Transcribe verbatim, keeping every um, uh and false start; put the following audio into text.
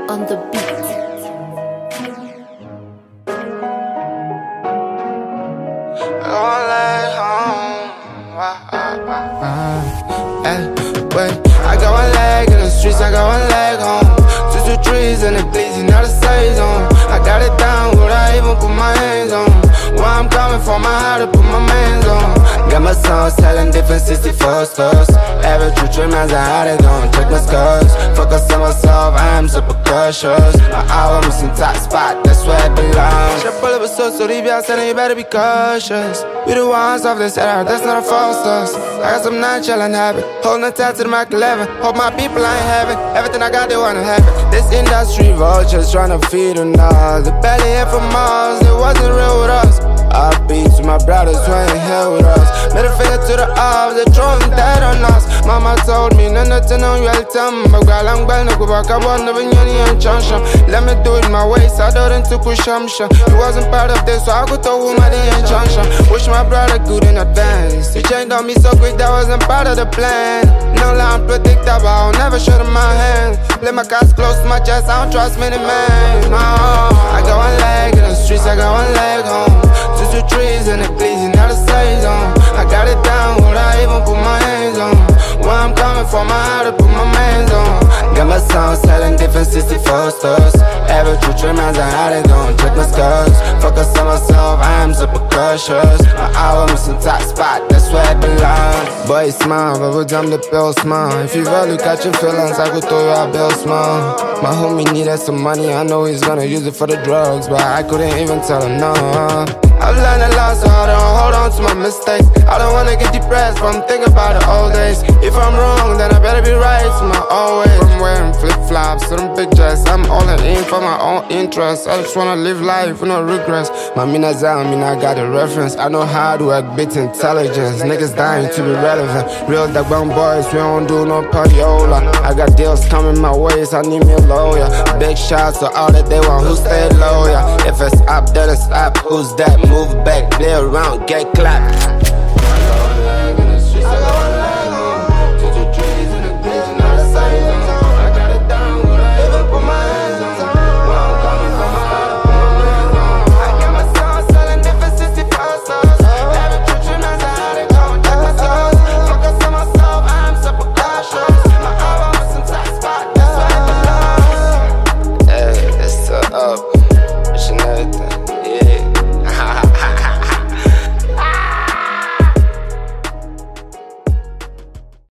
on the beat. I got one leg in the streets, I got one leg home. Two, two trees in the bleeding, not a safe zone. I got it down, would I even put my hands on? Where I'm coming from, I had to put my mans on. Got my songs selling different sixty-four stores. Every true true man's I had it on. Check my scores, focus on myself, I am super cautious. My album is in top spot, that's where it belongs. Your bullet was so so deep, y'all saying you better be cautious. We the ones off this era, that's not a false us. I got some nonchalant habit, holding tight to the Mac eleven. Hope my people ain't having everything I got, they wanna have it. This industry vultures trying to feed on us. The belly here from Mars, it wasn't real with us. I beat to my brothers who ain't here with us. Middle finger to the ops, they throwing dead on us. Mama told me, no nothing on you, I'll tell me. But girl, I'm going to go back, I want to be and change. Let me do it my way, so I don't to push him. He wasn't part of this, so I could tell him I didn't change. Wish my brother good in advance. He changed on me so quick, that wasn't part of the plan. No lie, I'm predictable, I'll never show them my hands. Play my cards close to my chest, I don't trust many men. No, I got one leg in the streets, I got one leg home. Two, two trees in the bleeding, not a safe zone. I got it down, would I even put my hands on? Where I'm coming from, I had to put my mans on. Got my songs selling different sixty-four stores. Every true true man's I had it on. Check my scores, focus on myself, I am super cautious. My album is in top spot, that's where it belongs. Boy, smile, but every time the bill smile. If you value catching feelings, I could throw you a bill smile. My homie needed some money, I know he's gonna use it for the drugs, but I couldn't even tell him no. I've learned a lot, so I don't hold on to my mistakes. I don't wanna get depressed from thinking about the old days. If I'm wrong, then I better be right to my own way. From wearing flip-flops to them big dress, I'm all in for my own interests. I just wanna live life with no regrets. My mina I mean I got a reference. I know hard work, bit intelligence. Niggas dying to be relevant. Real dog bone boys, we don't do no pariola. I got deals coming my way, so I need me a lawyer. Big shots to all that they want, who stay loyal. If it's up, then it's up. Who's that? Move back, play around, get clapped.